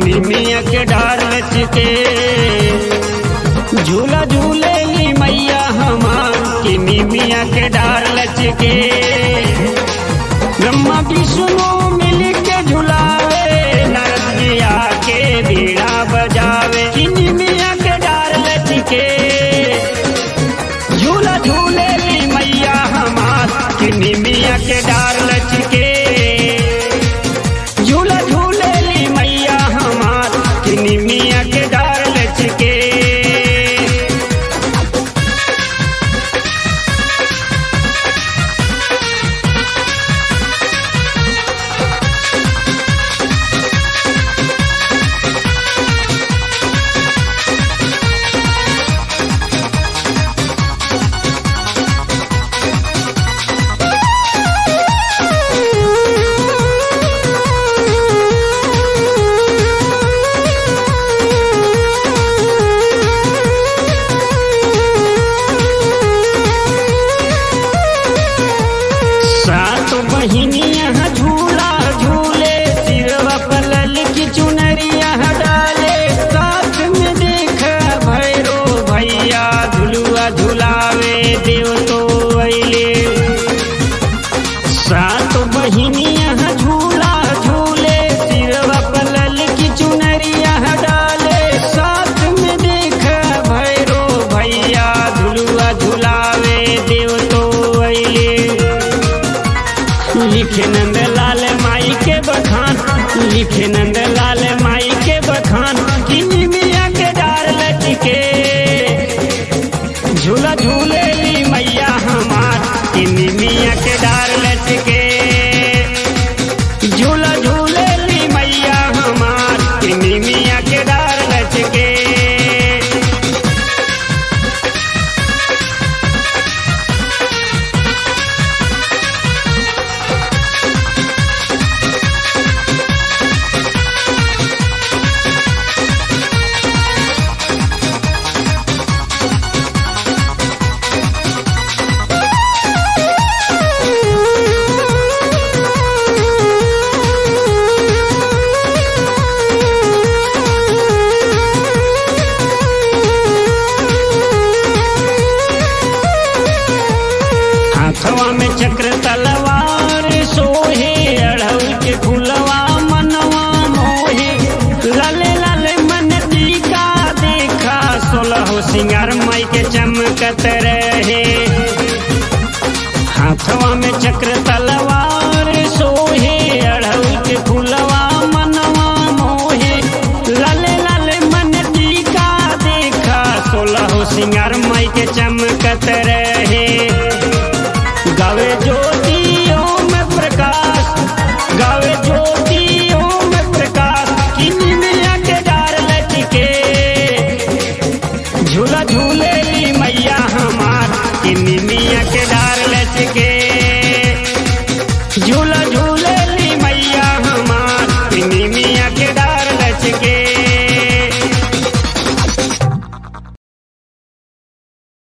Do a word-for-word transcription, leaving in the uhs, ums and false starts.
निमिया के डार लचके झूला झूले ली मैया हमार कि निमिया के डार लचके ब्रह्मा विष्णु मिल के झुलावे नरसिया के बीड़ा बजावे कि निमिया के डार लचके झूला झूले ली मैया हमार कि निमिया के डार लचके झूला झूले ली मैया हमार कि निमिया के डार लचके बहिनिया झूला झूले सिरवा पलल की चुनरिया डाले साथ में देख भैरो भैया झुलुआ झुलावे देव तो अइले सात बहिनिया झूला झूले सिरवा पलल की चुनरिया डाले साथ में देख भैरो भैया झुलुआ झुलावे देव तो अइले लिखे नंद लाल माई के बखान लिखे नंद लाल माई के बखान कि निमिया के डार लचके झूला झूले ली मैया हमार कि निमिया के डार लचके झूला झूले ली मैया हमार कि निमिया के डार लचके हाथवा में चक्र तलवार सोहे अढ़ऊ के फुलवा मनवा मोहे लाले लाले मन टीका देखा सोलह सिंगार माई के चमकत रहे हाथवा में चक्र तलवार सोहे अढ़ऊ के फुलवा मनवा मोहे लाले लाले मन टीका देखा सोलह सिंगार माई के चमकत रहे गावे ज्योतियों में प्रकाश गावे ज्योतियों में प्रकाश कि निमिया के डार लचके झूला झूले ली मैया हमार कि निमिया के डार लचके झूला झूले ली मैया हमार कि निमिया के डार